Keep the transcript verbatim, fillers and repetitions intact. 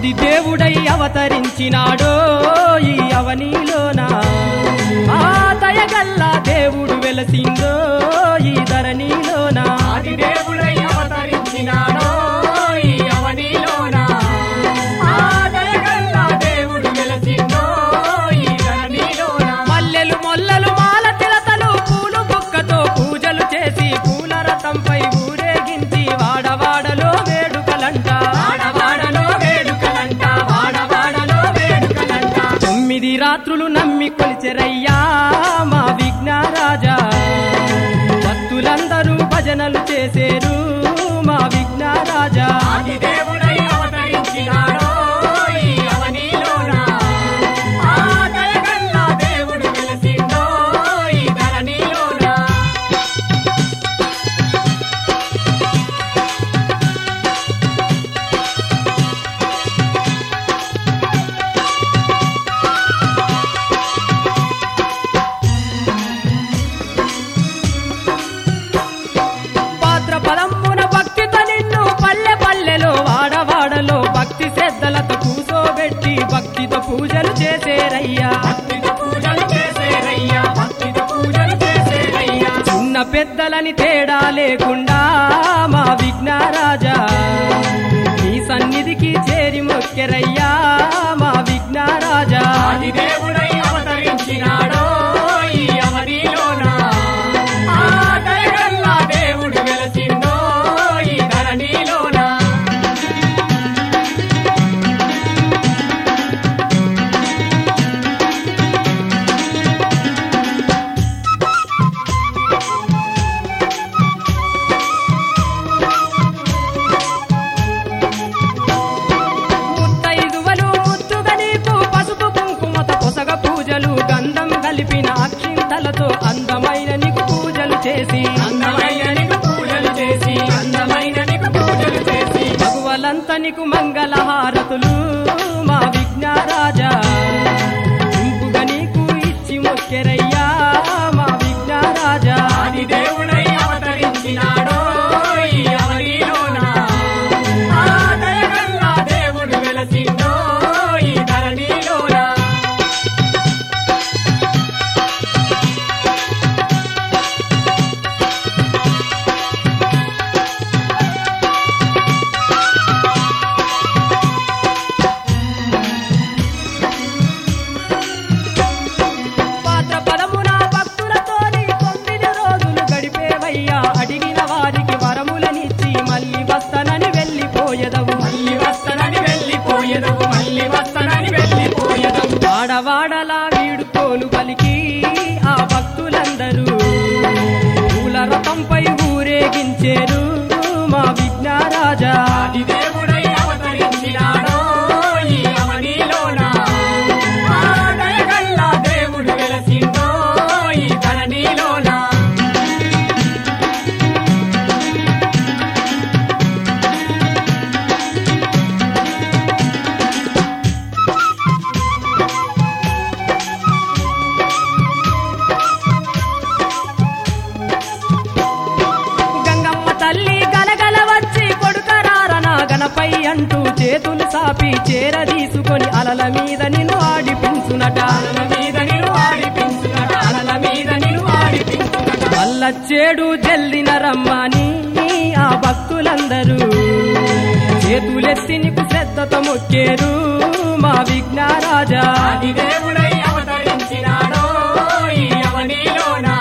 ఆది దేవుడై అవతరించినాడో ఈ అవనిలోనా ఆ దయగల్ల దేవుడు వెలసిందో ఈ ధరణిలోనా ఆది దేవుడై అవతరించినాడో ఈ అవనిలోనా ఆ దయగల్ల దేవుడు వెలసిందో ఈ ధరణిలోనా మల్లెలు మొల్లలు మాల తిలతలు పూలు బుక్కతో పూజలు చేసి పూల రథంపై ఊరేగించి వాడవాడలో వేడుకలంట వాడవాడలో వేడుకలంట వాడవాడలో వేడుకలంట తొమ్మిది రాత్రులు నమ్మి కొలిచెరయ్యా మా విఘ్నరాజా భక్తులందరూ భజనలు చేసేరు మా విఘ్నరాజా ఆది దేవుడై అవతరించినాడో ఈ అవనిలోనా ఆ దయగల్ల దేవుడు వెలసిందో ఈ ధరణిలోనా భాద్రపదమున భక్తితో నిన్ను పల్లె పల్లెలో వాడవాడలో భక్తి శ్రద్ధలతో కూసోబెట్టి భక్తితో పూజలు చేసేరయ్యా భక్తితో పూజలు చేసేరయ్యా భక్తితో పూజలు చేసేరయ్యా చిన్న పెద్దలని తేడా లేకుండా మా విఘ్నరాజా నీ సన్నిధికి చేరి మొక్కెరయ్యా మా విఘ్నరాజా ఆది దేవుడై అవతరించినాడో ఈ అవనిలోనా ఆ దయగల్ల దేవుడు వెలసిందో ఈ ధరణిలోనా ముత్తైదువలు ముద్దుగా నీకు పసుపు కుంకుమత పొసగ పూజలు గంధం కలిపిన అక్షింతలతో అందమైన నీకు పూజలు చేసి అందమైన నీకు పూజలు చేసి అందమైన నీకు పూజలు చేసి భగవలంత నీకు మంగళహారతులు మా విఘ్నరాజా ఇంపుగా నీకు ఇచ్చి మొక్కెరయ్యా మా విఘ్నరాజా ఆది దేవుడై అవతరించినాడో ఈ అవనిలోనా ఆ దయగల్ల దేవుడు వెలసిందో ఈ ధరణిలోనా భాద్రపదమున భక్తులతోని తొమ్మిది రోజులు గడిపేవయ్యా అడిగిన వారికి వరములనిచ్చి మళ్ళీ వస్తానని వెళ్ళిపోయేదవు మళ్ళీ వస్తనని వెళ్ళిపోయేదవు మళ్ళీ వస్తనని వెళ్ళిపోయేదవు వాడవాడలా వీడుకోలు పలికి ఆ భక్తులందరూ పూల రథంపై ఊరేగించేరు మా విఘ్నరాజా ఆది దేవుడై అవతరించినాడో ఈ అవనిలోనా ఆ దయగల్ల దేవుడు వెలసిందో ఈ ధరణిలోనా గంగమ్మ తల్లి గలగల వచ్చి కొడుకరారన గణపై అంటూ చేతులు సాపి చేరదీసుకొని అలల మీద నిన్ను ఆడిపించునట అలల మీద నిలు ఆడిపించునట అలల మీద నిలు ఆడిపించునట వల్లచ్చేడు జల్దిన రమ్మని ఆ భక్తులందరూ చేతులెత్తి నీకు శ్రద్ధతో మొక్కేరు మా విఘ్నరాజా ఆది దేవుడై అవతరించినాడో ఈ అవనిలోనా